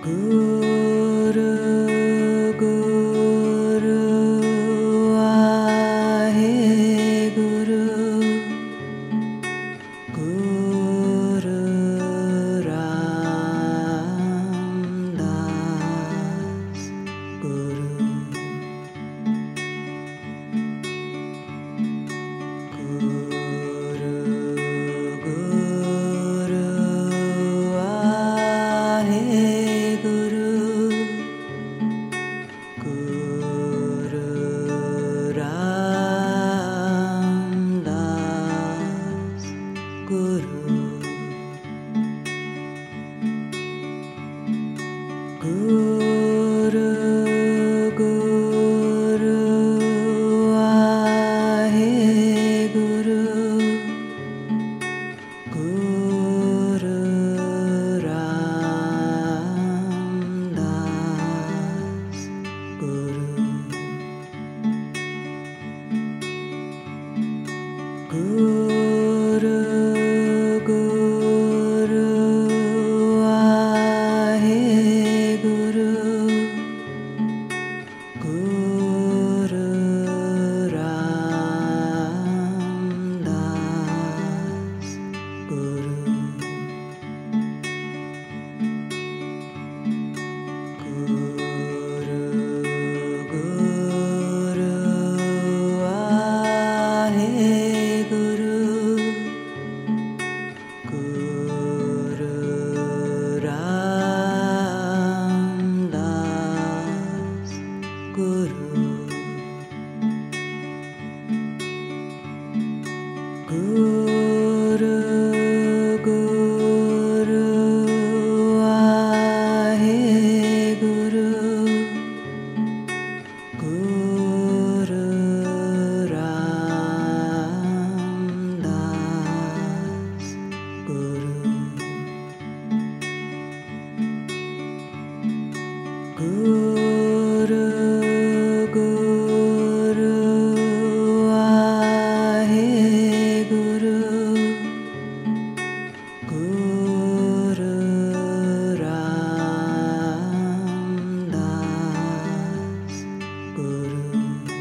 गुरु गुरु आहे गुरु गुरु रामदास गुरु गुरु गुरु आहे गुरु गुरु रामदास गुरु गुरु गुरु आहे गुरु गुरु रामदास गुरु गुरु गुरु आहे गुरु गुरु रामदास गुरु गुरु गुरु आहे गुरु गुरु रामदास गुरु गुरु गुरु आहे गुरु गुरु रामदास गुरु गुरु गुरु आहे गुरु गुरु रामदास गुरु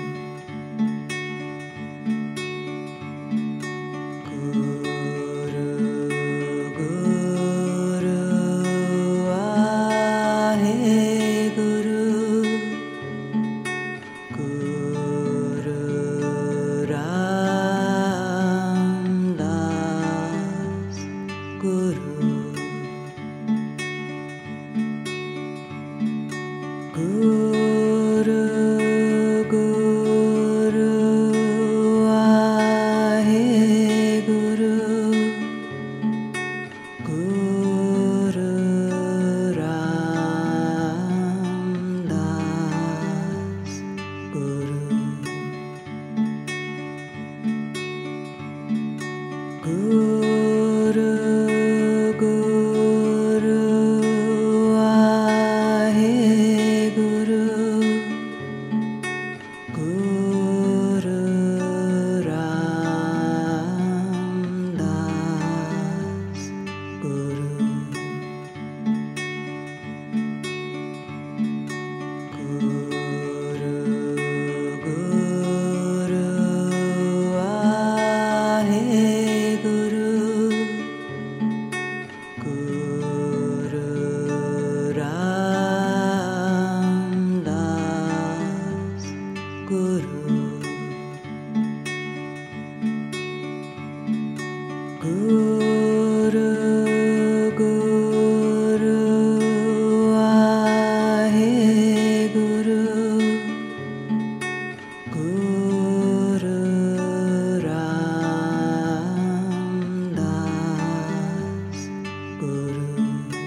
गुरु गुरु आहे गुरु गुरु रामदास गुरु गुरु गुरु आहे गुरु गुरु रामदास गुरु गुरु गुरु आहे गुरु गुरु रामदास गुरु गुरु गुरु आहे गुरु गुरु रामदास गुरु गुरु गुरु आहे गुरु गुरु रामदास गुरु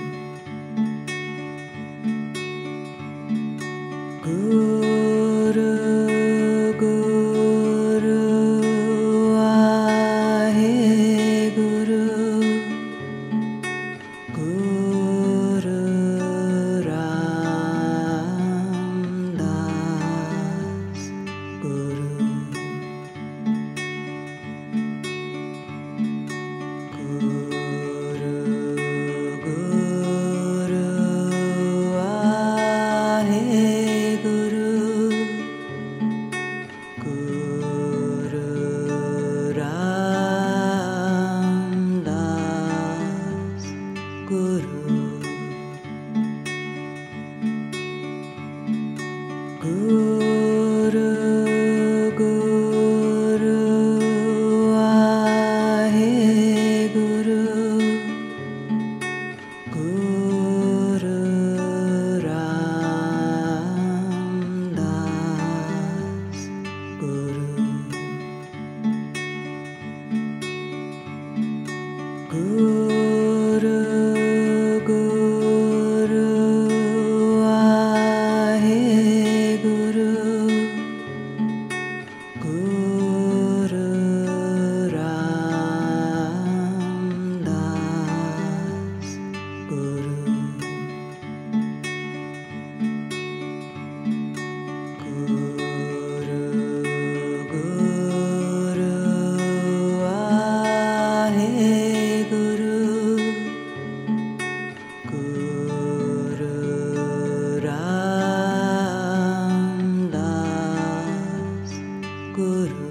गुरु गुरु आहे गुरु गुरु रामदास गुरु गुरु गुरु Guru Guru Waheguru Guru Ramdas Guru Guru Guru Waheguru Guru Ramdas Guru Guru Guru Waheguru Guru Ramdas Guru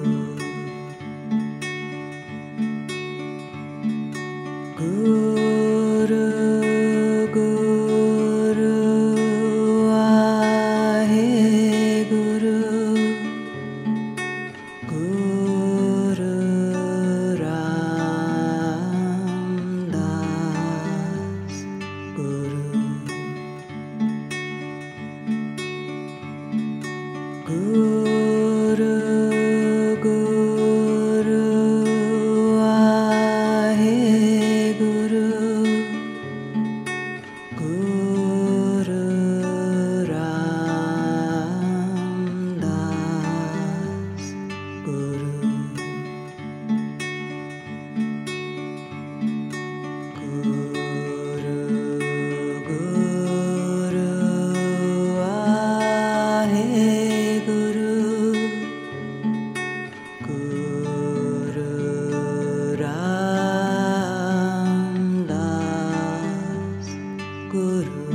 Guru Guru Waheguru Guru Ramdas Guru Guru Guru Waheguru Guru Ramdas Guru Guru Guru Waheguru Guru Ramdas Guru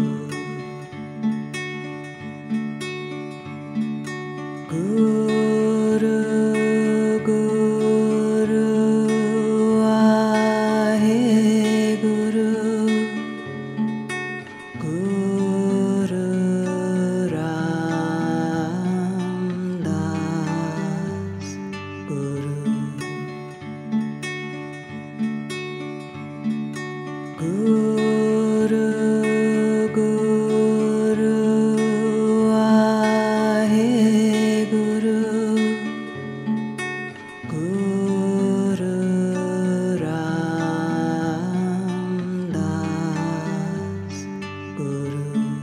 Guru Guru Waheguru Guru Ramdas Guru Guru Guru Waheguru Guru Ramdas Guru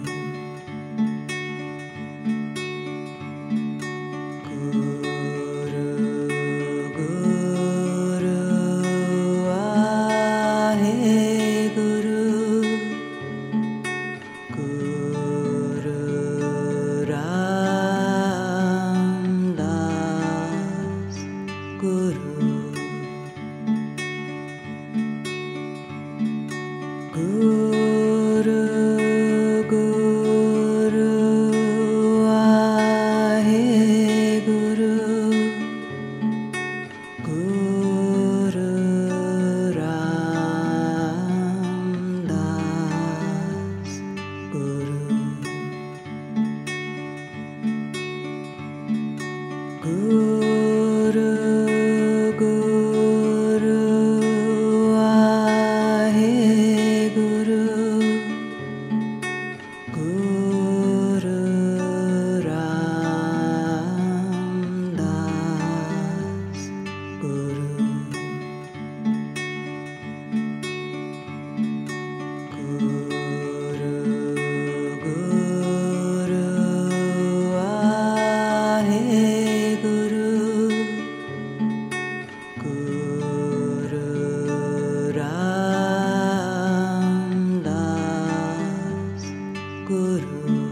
Guru Guru Waheguru Guru Ramdas Guru Guru Guru Waheguru Guru Ramdas Guru Guru Guru Waheguru Guru Ramdas Guru Guru Guru Waheguru Guru Ramdas Guru